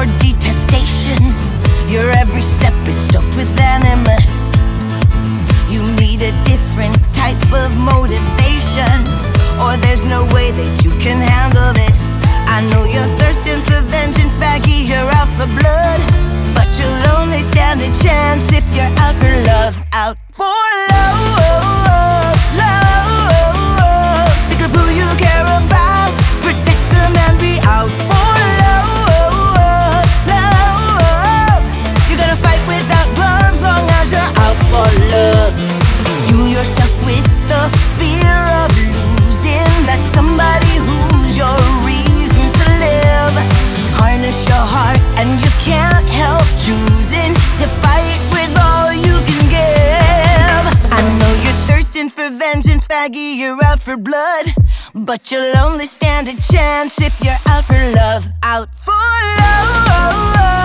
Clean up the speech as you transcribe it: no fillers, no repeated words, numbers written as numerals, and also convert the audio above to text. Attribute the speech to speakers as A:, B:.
A: or detestation. Your every step is stoked with animus. You need a different type of motivation, or there's no way that you can handle this. I know you're thirsting for vengeance, Faggy, you're out for blood, but you'll only stand a chance if you're out for love. Out for love, love. Think of who you care about, protect them and be out for love, love. You're gonna fight without gloves long as you're out for love. Fuel yourself with the fear of losing that somebody who's your reason to live. Harness your heart and you can't help choosing to fight with all you can give. I know you're thirsting for vengeance, Faggy, you're out for blood, but you'll only stand a chance if you're out for love. Out for love.